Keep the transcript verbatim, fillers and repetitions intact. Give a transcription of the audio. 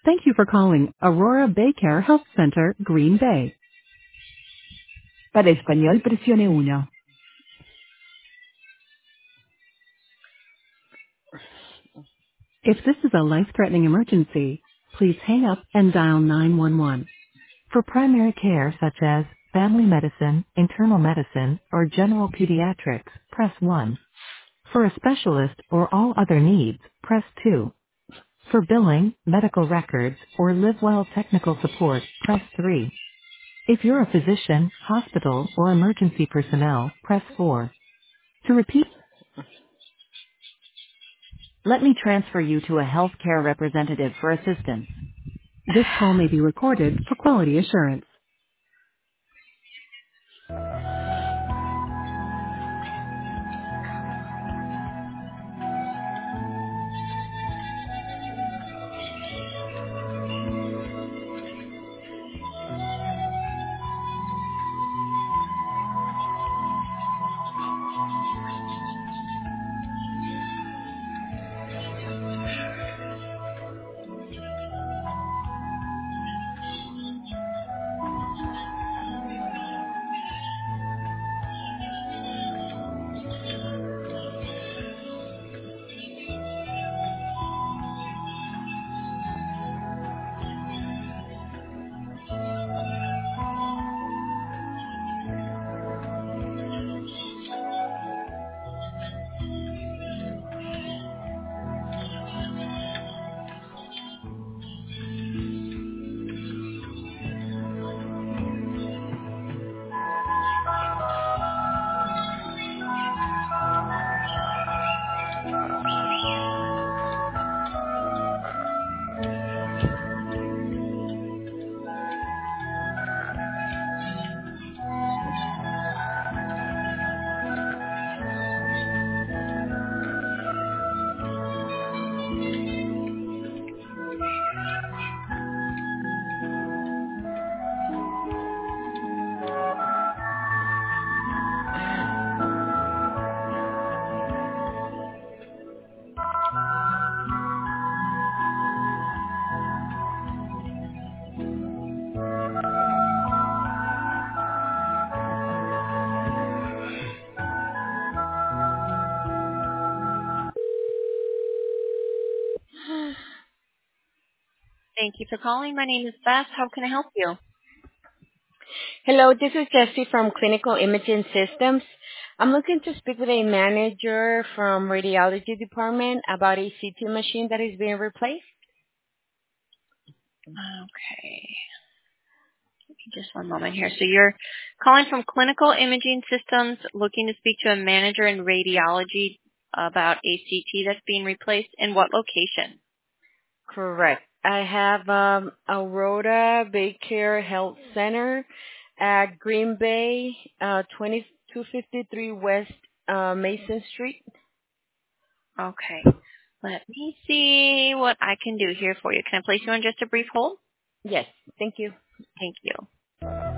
Thank you for calling Aurora Baycare Health Center, Green Bay. Para español, presione uno. If this is a life-threatening emergency, please hang up and dial nine one one. For primary care such as family medicine, internal medicine, or general pediatrics, press one. For a specialist or all other needs, press two. For billing, medical records, or LiveWell technical support, press three. If you're a physician, hospital, or emergency personnel, press four. To repeat, let me transfer you to a healthcare representative for assistance. This call may be recorded for quality assurance. Thank you for calling. My name is Beth. How can I help you? Hello, this is Jessie from Clinical Imaging Systems. I'm looking to speak with a manager from radiology department about a C T machine that is being replaced. Okay. Just one moment here. So you're calling from Clinical Imaging Systems, looking to speak to a manager in radiology about a C T that's being replaced. In what location? Correct. I have um, Aurora Baycare Health Center at Green Bay, uh, twenty-two fifty-three West uh, Mason Street. Okay. Let me see what I can do here for you. Can I place you on just a brief hold? Yes, thank you. Thank you.